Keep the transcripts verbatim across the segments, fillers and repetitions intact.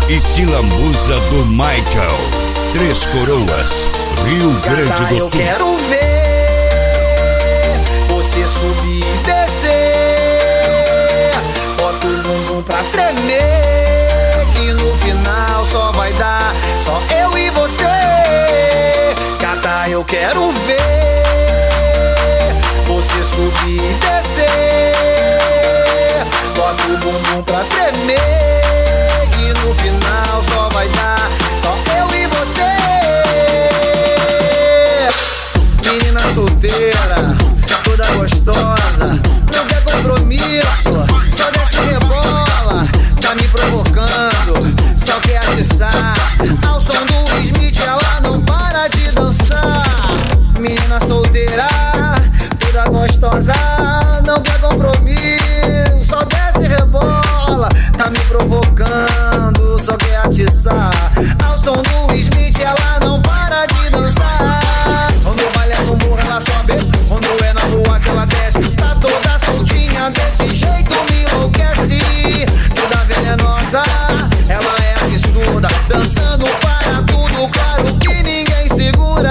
Estilo Musa do Michael. Três Coroas, Rio Grande do Eu Sul. quero ver você subir e descer. Bota o bumbum pra tremer, que no final só vai dar só eu e você. Gata, eu quero ver você subir e descer. Bota o bumbum pra tremer, que no final só vai dar só eu e você. Menina solteira, toda gostosa, não quer compromisso, só desce e rebola, tá me provocando, só quer atiçar. Ao som do Smith ela não para de dançar. Menina solteira, toda gostosa, não quer compromisso, só desce e rebola, tá me provocando, só quer atiçar. Ao som do Smith ela não para de dançar. Quando o baile é no morro ela sobe, quando é na boate ela desce. Tá toda soltinha, desse jeito me enlouquece. Toda venenosa, ela é absurda, dançando para tudo, claro que ninguém segura.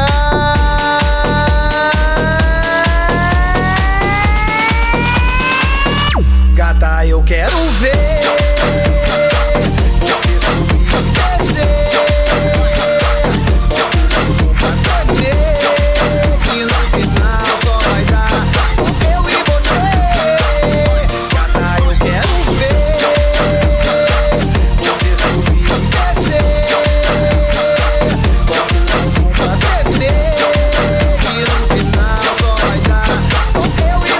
Gata, eu quero ver você subir e descer. Bota o bumbum pra tremer, que no final só vai dar só eu e você. Gata, eu quero ver você subir e descer. Bota o bumbum pra tremer, que no final só vai dar só eu e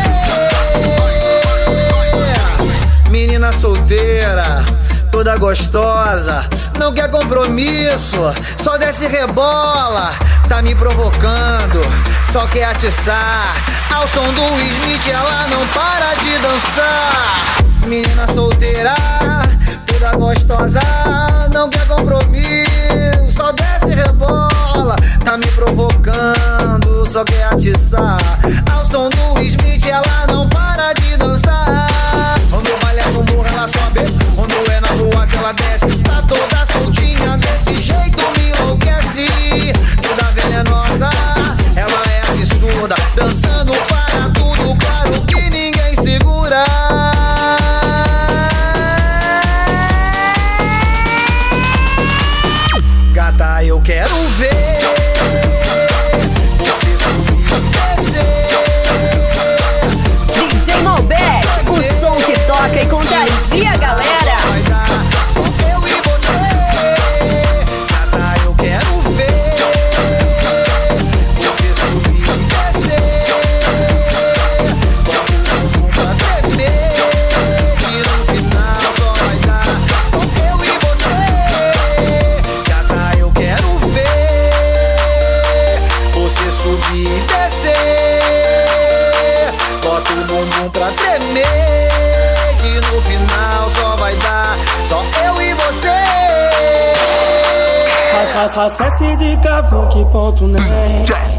você. Menina solteira, toda gostosa, não quer compromisso, só desce e rebola, tá me provocando, só quer atiçar. Ao som do Smith ela não para de dançar. Menina solteira, toda gostosa, não quer compromisso, só desce e rebola, tá me provocando, só quer atiçar. Ao som do Smith ela não para de dançar. Quando o baile é no morro ela sobe, quando é na boate ela desce. Tá toda soltinha, desse jeito me enlouquece. Toda venenosa, ela é absurda, dançando para tudo, claro que ninguém segura. Gata, eu quero ver você subir e descer. D J Malbec, o som que toca e contagia a galera. Vai dar só eu e você. Gata, eu quero ver você subir e descer. Bota o bumbum pra tremer, que no final só vai dar só eu e você. Gata, eu quero ver você subir e descer. Bota o bumbum pra tremer, que no final só vai dar só eu e você. Acesse de cavão que ponto net.